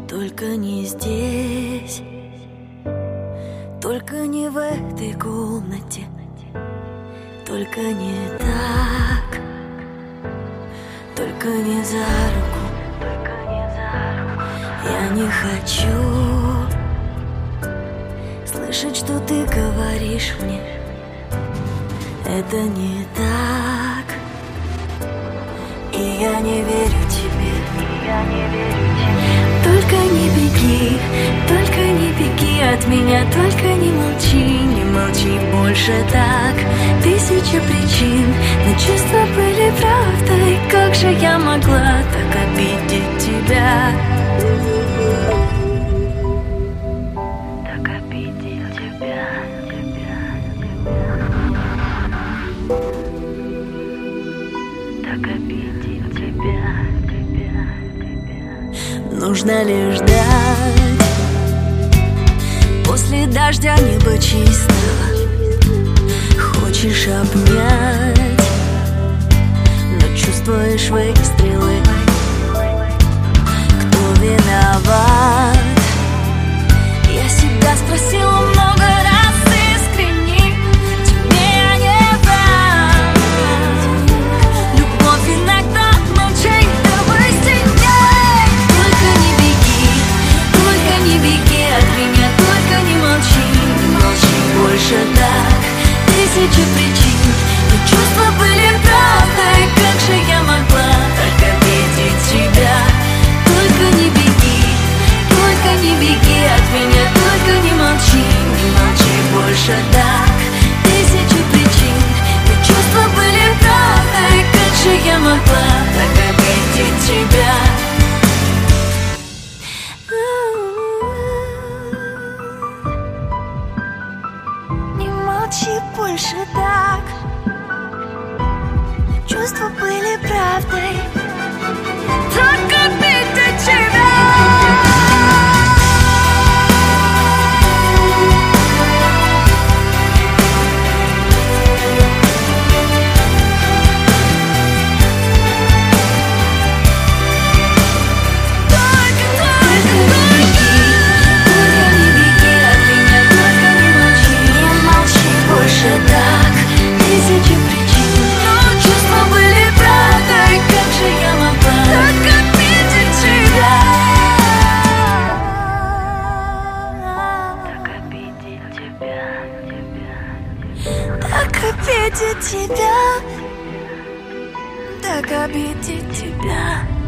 Только не здесь, только не в этой комнате, только не так, только не за руку, я не хочу слышать, что ты говоришь мне. Это не так, и я не верю тебе, Только не беги, только не беги от меня, только не молчи больше так. Тысяча причин, но чувства были правдой. Как же я могла так обидеть тебя? Так обидеть тебя. Так обидеть тебя. Нужно лишь ждать. После дождя небо чистого хочешь обнять, но чувствуешь выстрелы. Кто виноват? Я себя спросила много раз искренне. Тебе я не дам. Любовь иногда молчит до сильней. Только не беги от меня, только не молчи больше так. Тысячи причин, но чувства были правдой. Как же я могла так обидеть тебя? Только не беги от меня, только не молчи больше так. Тысячи причин, но чувства были правдой. Как же я могла так обидеть тебя? Больше так. Чувства были правдой. Так обидеть тебя. Так обидеть тебя, так обидеть тебя.